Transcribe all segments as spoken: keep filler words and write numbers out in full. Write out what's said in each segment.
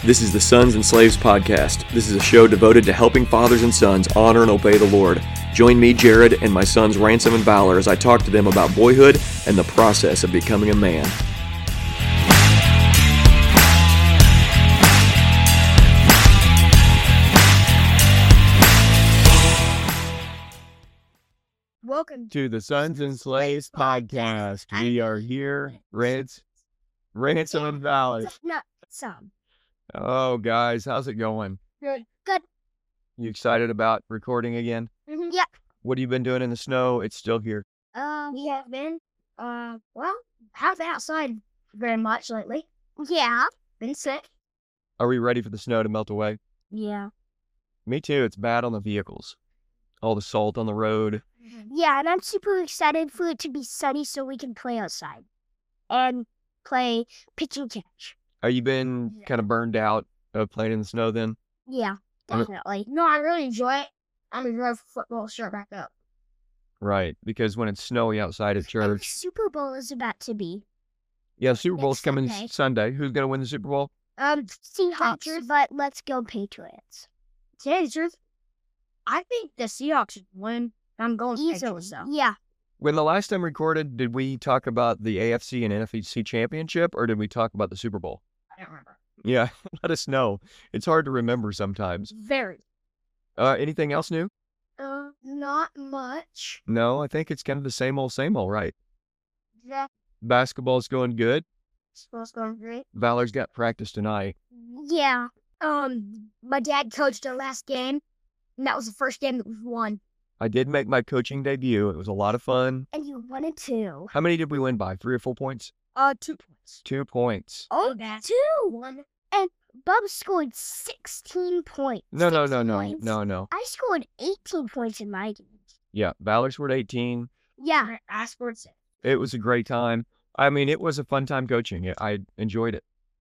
This is the Sons and Slaves Podcast. This is a show devoted to helping fathers and sons honor and obey the Lord. Join me, Jared, and my sons Ransom and Valor as I talk to them about boyhood and the process of becoming a man. Welcome to the Sons and Slaves Podcast. We are here, Rance, Ransom and Valor. No, some. Oh, guys, how's it going? Good. Good. You excited about recording again? Mm-hmm. Yeah. What have you been doing in the snow? It's still here. Uh, we have been, uh, well, haven't been outside very much lately. Yeah. Been sick. Are we ready for the snow to melt away? Yeah. Me too. It's bad on the vehicles. All the salt on the road. Yeah, and I'm super excited for it to be sunny so we can play outside and play pitch and catch. Have you been Yeah. kind of burned out of playing in the snow then? Yeah, I mean- definitely. No, I really enjoy it. I'm ready for football to start back up. Right, because when it's snowy outside at And the church. Super Bowl is about to be. Yeah, Super Bowl's Next coming Sunday. Sunday. Who's going to win the Super Bowl? Um, Seahawks, but let's go Patriots. Today's truth, I think the Seahawks should win. I'm going Patriots, though. Yeah. When the last time recorded, did we talk about the A F C and N F C championship, or did we talk about the Super Bowl? I don't remember. Yeah, let us know. It's hard to remember sometimes. Very. Uh, anything else new? Uh, not much. No, I think it's kind of the same old, same old, right? Yeah. Basketball's going good. Sports going great. Valor's got practice tonight. Yeah. Um, my dad coached our last game, and that was the first game that we won. I did make my coaching debut. It was a lot of fun. And you won it too. How many did we win by? Three or four points? Uh, two points. Two points. Oh, two. One. And Bub scored sixteen points. No, no, Six no, no, points. no, no. I scored eighteen points in my game. Yeah, Valor scored eighteen. Yeah. I scored six. It was a great time. I mean, it was a fun time coaching. It- I enjoyed it.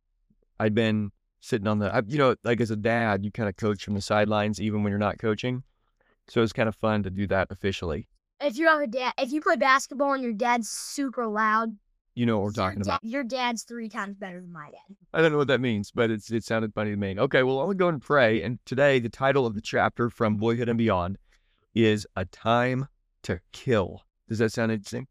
I'd been sitting on the, I, you know, like as a dad, you kind of coach from the sidelines even when you're not coaching. So it was kind of fun to do that officially. If you have a dad, if you play basketball and your dad's super loud, You know what we're your talking da- about. Your dad's three times better than my dad. I don't know what that means, but it's it sounded funny to me. Okay, well, I'm going to go and pray. And today, the title of the chapter from Boyhood and Beyond is A Time to Kill. Does that sound interesting?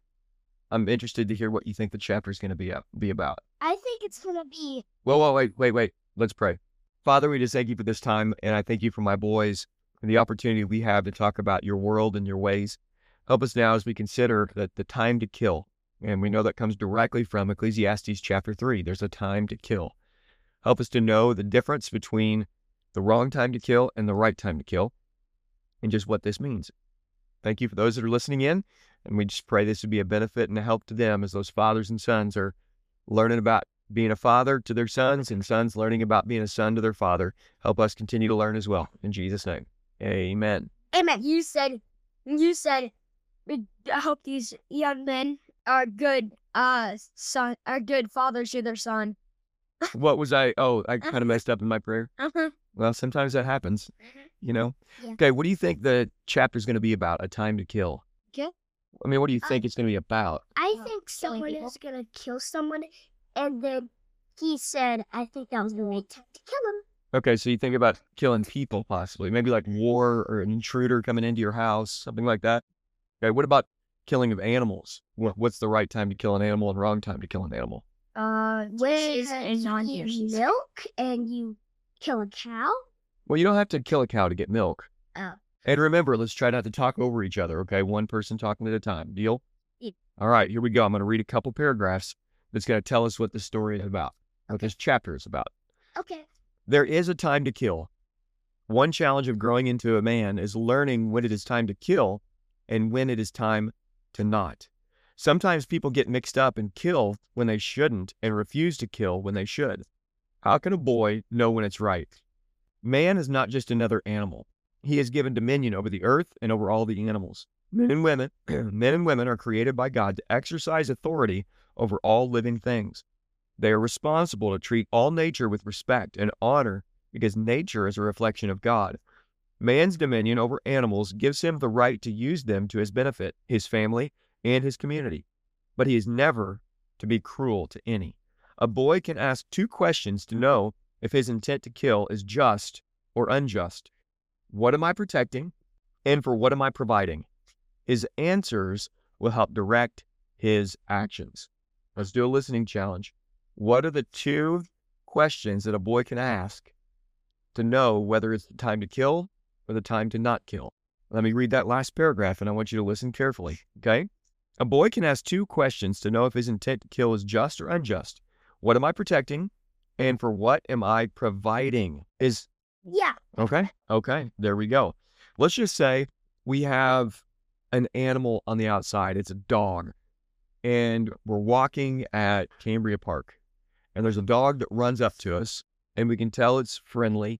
I'm interested to hear what you think the chapter is going to be, up, be about. I think it's gonna be. Whoa, whoa, wait, wait, wait. Let's pray. Father, we just thank you for this time, and I thank you for my boys and the opportunity we have to talk about your world and your ways. Help us now as we consider that the time to kill, and we know that comes directly from Ecclesiastes chapter three. There's a time to kill. Help us to know the difference between the wrong time to kill and the right time to kill, and just what this means. Thank you for those that are listening in, and we just pray this would be a benefit and a help to them as those fathers and sons are learning about being a father to their sons and sons learning about being a son to their father. Help us continue to learn as well. In Jesus' name, amen. Amen. You said. You said. I hope these young men are good. Uh, son are good fathers to their son. What was I? Oh, I kind of messed up in my prayer. Uh huh. Well, sometimes that happens, you know? Yeah. Okay, what do you think the chapter's going to be about? A time to kill. Okay. I mean, what do you Uh, think it's going to be about? I Oh, think killing someone people? is gonna kill someone, and then he said, "I think that was the right time to kill him." Okay, so you think about killing people possibly, maybe like war or an intruder coming into your house, something like that. Okay, what about killing of animals? What, what's the right time to kill an animal and wrong time to kill an animal? Uh, when She's- is on here. you She's- milk and you kill a cow. Well, you don't have to kill a cow to get milk. Oh. And remember, let's try not to talk over each other, okay? One person talking at a time. Deal? Yeah. All right, here we go. I'm going to read a couple paragraphs that's going to tell us what this story is about, what this chapter is about. Okay. There is a time to kill. One challenge of growing into a man is learning when it is time to kill and when it is time to not. Sometimes people get mixed up and kill when they shouldn't and refuse to kill when they should. How can a boy know when it's right? Man is not just another animal. He is given dominion over the earth and over all the animals. Men and women, men and women are created by God to exercise authority over all living things. They are responsible to treat all nature with respect and honor because nature is a reflection of God. Man's dominion over animals gives him the right to use them to his benefit, his family, and his community. But he is never to be cruel to any. A boy can ask two questions to know if his intent to kill is just or unjust? What am I protecting? And for what am I providing? His answers will help direct his actions. Let's do a listening challenge. What are the two questions that a boy can ask to know whether it's the time to kill or the time to not kill? Let me read that last paragraph, and I want you to listen carefully, okay? A boy can ask two questions to know if his intent to kill is just or unjust. What am I protecting? And for what am I providing? Is Yeah. Okay, okay, there we go. Let's just say we have an animal on the outside. It's a dog. And we're walking at Cambria Park. And there's a dog that runs up to us. And we can tell it's friendly.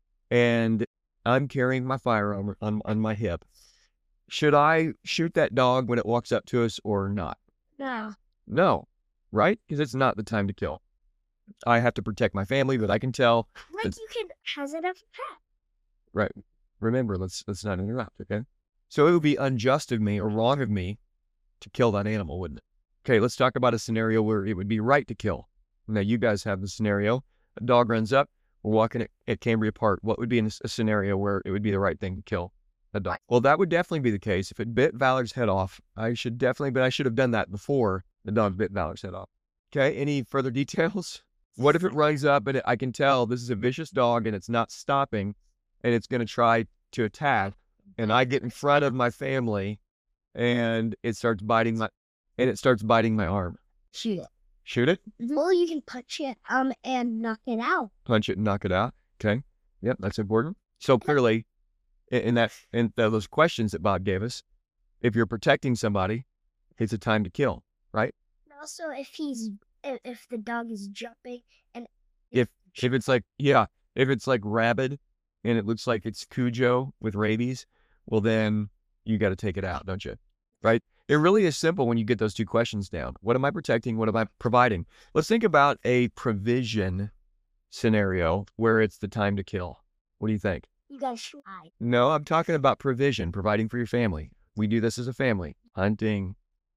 And I'm carrying my firearm on, on my hip. Should I shoot that dog when it walks up to us or not? No. No, right? Because it's not the time to kill. I have to protect my family, but I can tell. Like you can has it as a pet. Right. Remember, let's let's not interrupt, okay? So it would be unjust of me or wrong of me to kill that animal, wouldn't it? Okay, let's talk about a scenario where it would be right to kill. Now, you guys have the scenario. A dog runs up. We're walking at, at Cambria Park. What would be in a scenario where it would be the right thing to kill a dog? Well, that would definitely be the case. If it bit Valor's head off, I should definitely, but I should have done that before the dog bit Valor's head off. Okay, any further details? What if it runs up and it, I can tell this is a vicious dog and it's not stopping and it's going to try to attack, and I get in front of my family and it starts biting my and it starts biting my arm? Shoot it. Shoot it? Or you can punch it um and knock it out. Punch it and knock it out. Okay. Yep, that's important. So clearly, in, in that in those questions that Bob gave us, if you're protecting somebody, it's a time to kill, right? Also, if he's if, if the dog is jumping and If if it's like yeah, if it's like rabid and it looks like it's Cujo with rabies, well then you got to take it out, don't you? Right? It really is simple when you get those two questions down. What am I protecting? What am I providing? Let's think about a provision scenario where it's the time to kill. What do you think? you gotta shoot. No, I'm talking about provision, providing for your family. We do this as a family. Hunting.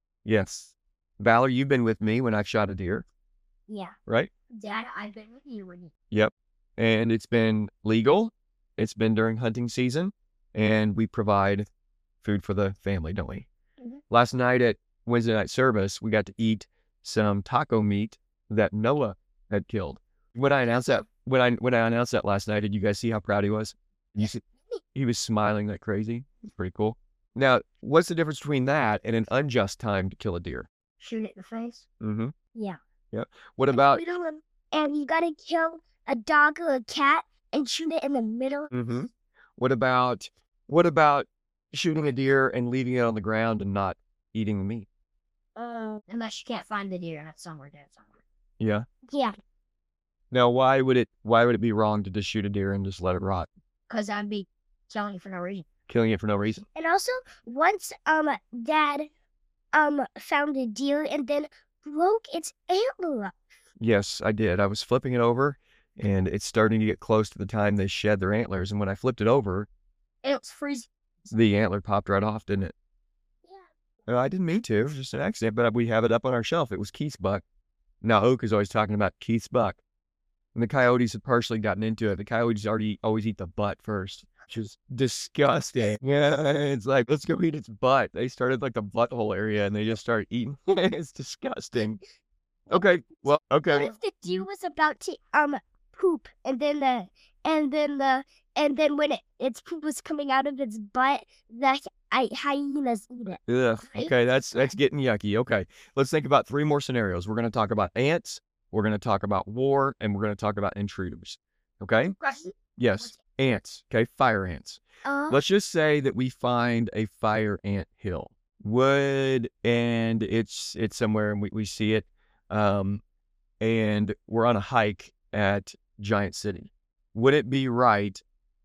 Yes. Valor, you've been with me when I've shot a deer, Yeah. right? Dad, I've been with you when you Yep. And it's been legal. It's been during hunting season. And we provide food for the family, don't we? Mhm. Last night at Wednesday night service, we got to eat some taco meat that Noah had killed. When I announced that, when I when I announced that last night, did you guys see how proud he was? You see, he was smiling like crazy. It's pretty cool. Now, what's the difference between that and an unjust time to kill a deer? shoot it in the face. Mm-hmm. Yeah. What about? Middle of- and you gotta kill a dog or a cat and shoot it in the middle. Mm-hmm. What about? What about shooting a deer and leaving it on the ground and not eating the meat? Uh, unless you can't find the deer and it's somewhere dead somewhere. Yeah. Yeah, Now, why would it? Why would it be wrong to just shoot a deer and just let it rot, because I'd be killing it for no reason. killing it for no reason? And also, once um Dad um found a deer and then broke its antler up. Yes, I did. I was flipping it over, and it's starting to get close to the time they shed their antlers. And when I flipped it over, And it was freezing. the antler popped right off, didn't it? Yeah. Uh, I didn't mean to. It was just an accident, but we have it up on our shelf. It was Keith's buck. Now, Oak is always talking about Keith's buck. And the coyotes have partially gotten into it. The coyotes already always eat the butt first, which is disgusting. Yeah, it's like, let's go eat its butt. They started like the butthole area, and they just started eating. It's disgusting. Okay, well, What okay. if the deer was about to um poop and then the and then the and then when it, its poop was coming out of its butt, the I, hyenas eat it. Ugh, Right? okay, that's that's getting yucky. Okay, let's think about three more scenarios. We're going to talk about ants, we're going to talk about war, and we're going to talk about intruders. Okay? Yes, ants. Okay, fire ants. Uh, Let's just say that we find a fire ant hill. Would and it's it's somewhere and we, we see it. Um, and we're on a hike at Giant City. Would it be right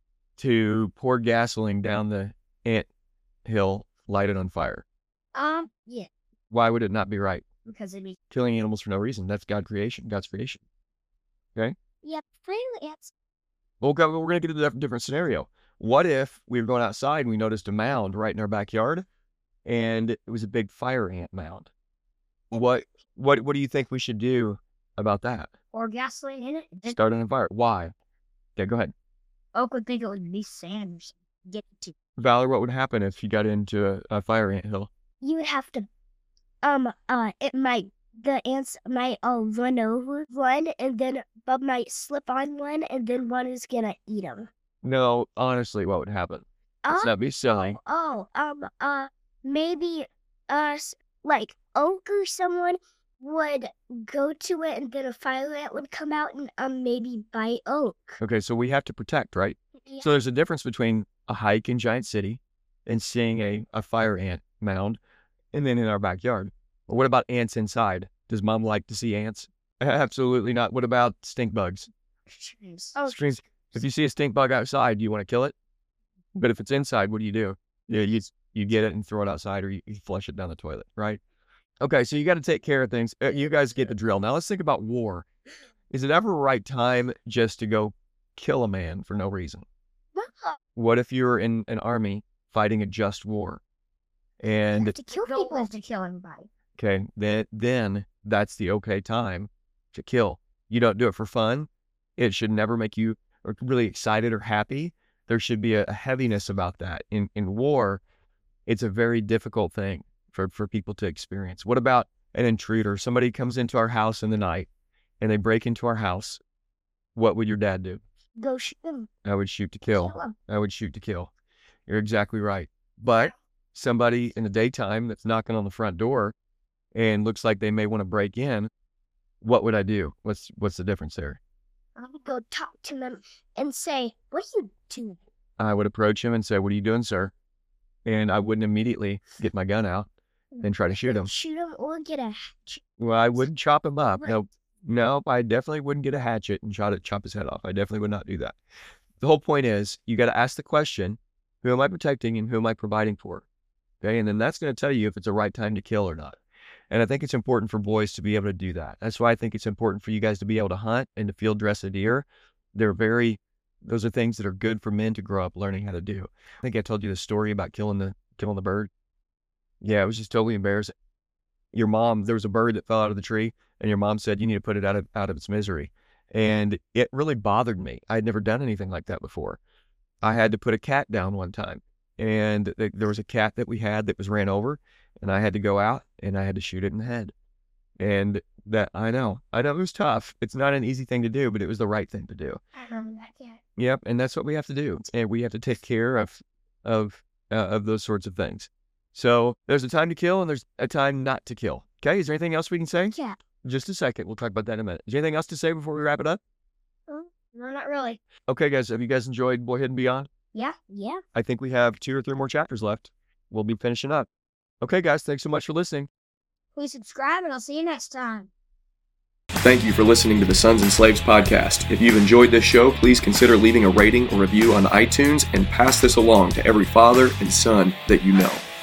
to pour gasoline down the ant hill, light it on fire? um, yeah, Why would it not be right? because it'd be Killing animals for no reason. That's God creation, God's creation. yeah, fire ants. Well, go- we're going to get a diff- different scenario. What if we were going outside and we noticed a mound right in our backyard, and it was a big fire ant mound? What what what do you think we should do about that? Pour gasoline in it. And Start on a fire. Why? Yeah, go ahead. Oak would think it would be sand or something. Get it to. Valor, what would happen if you got into a, a fire anthill? You would have to, um, uh, it might, the ants might all run over one, and then Bub might slip on one, and then one is gonna eat him. No, honestly, what would happen? Let's Uh, not be silly. oh, um, uh, maybe, uh, s- like Oak or someone would go to it, and then a fire ant would come out and, um, maybe bite Oak. Okay, so we have to protect, right? Yeah. So there's a difference between a hike in Giant City and seeing a, a fire ant mound and then in our backyard. But what about ants inside? Does mom like to see ants? Absolutely not. What about stink bugs? Oh, Stink- If you see a stink bug outside, do you want to kill it? But if it's inside, what do you do? Yeah, you you get it and throw it outside, or you, you flush it down the toilet, right? Okay, so you got to take care of things. Uh, You guys get the drill. Now let's think about war. Is it ever a right time just to go kill a man for no reason? What if you're in an army fighting a just war? And to kill people have to kill anybody. okay, then then that's the okay time to kill. You don't do it for fun. It should never make you or really excited or happy. There should be a, a heaviness about that. In in war, it's a very difficult thing for, for people to experience. What about an intruder? Somebody comes into our house in the night and they break into our house. What would your dad do? Go shoot them. I would shoot to kill. Kill 'em. I would shoot to kill. You're exactly right. But somebody in the daytime that's knocking on the front door and looks like they may want to break in, what would I do? What's what's the difference there? I would go talk to them and say, "What are you doing?" I would approach him and say, "What are you doing, sir?" And I wouldn't immediately get my gun out and try to shoot him. Shoot him or get a hatchet. Well, I wouldn't chop him up. Right. No, no, I definitely wouldn't get a hatchet and try to chop his head off. I definitely would not do that. The whole point is you got to ask the question, who am I protecting and who am I providing for? Okay. And then that's going to tell you if it's the right time to kill or not. And I think it's important for boys to be able to do that. That's why I think it's important for you guys to be able to hunt and to field dress a deer. They're very, those are things that are good for men to grow up learning how to do. I think I told you the story about killing the, killing the bird. Yeah. It was just totally embarrassing. Your mom, there was a bird that fell out of the tree and your mom said, you need to put it out of, out of its misery. And it really bothered me. I had never done anything like that before. I had to put a cat down one time, and th- there was a cat that we had that was ran over, and I had to go out and I had to shoot it in the head. And that, I know, I know it was tough. It's not an easy thing to do, but it was the right thing to do. I remember that cat. Yep. And that's what we have to do. And we have to take care of, of, uh, of those sorts of things. So there's a time to kill and there's a time not to kill. Okay. Is there anything else we can say? Yeah. Just a second. We'll talk about that in a minute. Is there anything else to say before we wrap it up? Oh, no, not really. Okay, guys. Have you guys enjoyed Boyhood and Beyond? Yeah. Yeah. I think we have two or three more chapters left. We'll be finishing up. Okay, guys. Thanks so much for listening. Please subscribe, and I'll see you next time. Thank you for listening to the Sons and Slaves podcast. If you've enjoyed this show, please consider leaving a rating or review on iTunes and pass this along to every father and son that you know.